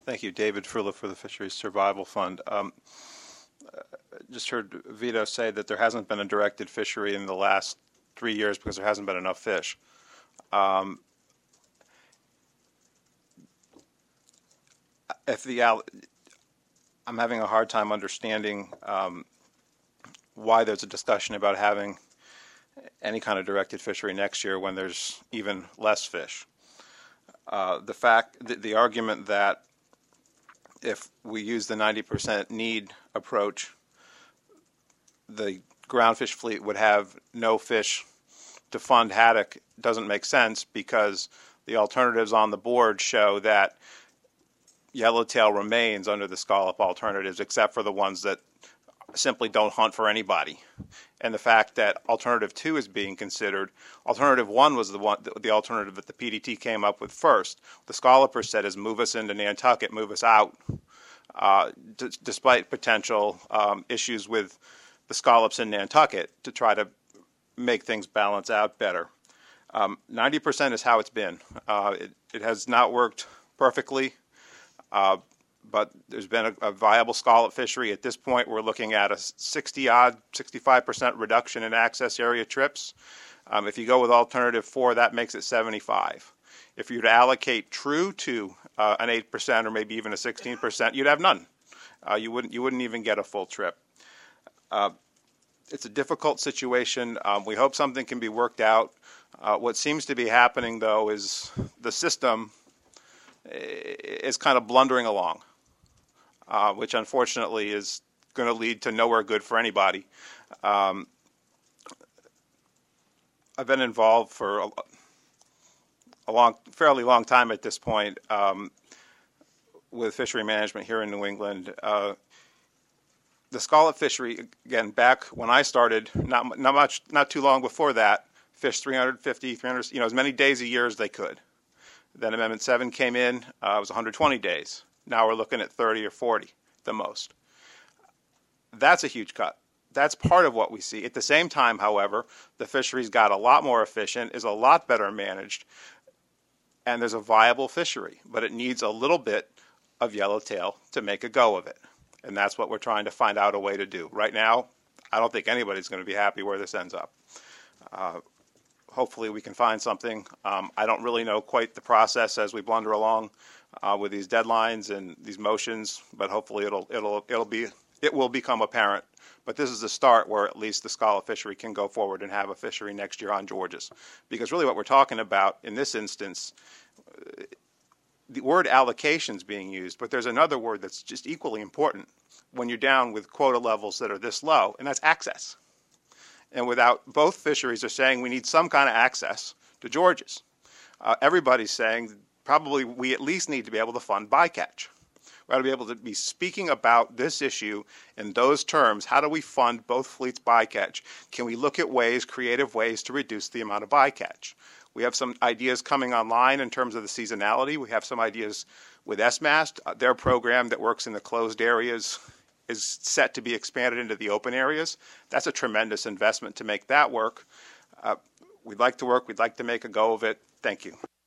Thank you, David Frula for the Fisheries Survival Fund. Just heard Vito say that there hasn't been a directed fishery in the last 3 years because there hasn't been enough fish. I'm having a hard time understanding why there's a discussion about having any kind of directed fishery next year when there's even less fish. The argument that if we use the 90% need approach, the groundfish fleet would have no fish to fund haddock doesn't make sense, because the alternatives on the board show that yellowtail remains under the scallop alternatives, except for the ones that simply don't hunt for anybody. And the fact that alternative 2 is being considered, alternative 1 was the alternative that the PDT came up with first. The scallopers said is move us into Nantucket, move us out, despite potential issues with the scallops in Nantucket, to try to make things balance out better. 90% is how it's been. It has not worked perfectly, but there's been a viable scallop fishery. At this point, we're looking at a 65% reduction in access area trips. If you go with alternative 4, that makes it 75. If you'd allocate true to an 8% or maybe even a 16%, you'd have none. You wouldn't even get a full trip. It's a difficult situation. We hope something can be worked out. What seems to be happening, though, is the system is kind of blundering along, which unfortunately is going to lead to nowhere good for anybody. I've been involved for a fairly long time at this point with fishery management here in New England. The scallop fishery, again, back when I started, not too long before that, fished 350, 300, as many days a year as they could. Then Amendment 7 came in, it was 120 days. Now we're looking at 30 or 40, the most. That's a huge cut. That's part of what we see. At the same time, however, the fisheries got a lot more efficient, is a lot better managed, and there's a viable fishery, but it needs a little bit of yellowtail to make a go of it. And that's what we're trying to find out a way to do. Right now, I don't think anybody's going to be happy where this ends up. Hopefully we can find something. I don't really know quite the process as we blunder along with these deadlines and these motions, but hopefully it will become apparent. But this is the start where at least the scallop fishery can go forward and have a fishery next year on Georges. Because really what we're talking about in this instance, the word allocation is being used, but there's another word that's just equally important when you're down with quota levels that are this low, and that's access. And both fisheries are saying we need some kind of access to Georges. Everybody's saying probably we at least need to be able to fund bycatch. We ought to be able to be speaking about this issue in those terms. How do we fund both fleets bycatch? Can we look at creative ways to reduce the amount of bycatch? We have some ideas coming online in terms of the seasonality. We have some ideas with SMAST. Their program that works in the closed areas is set to be expanded into the open areas. That's a tremendous investment to make that work. We'd like to work. We'd like to make a go of it. Thank you.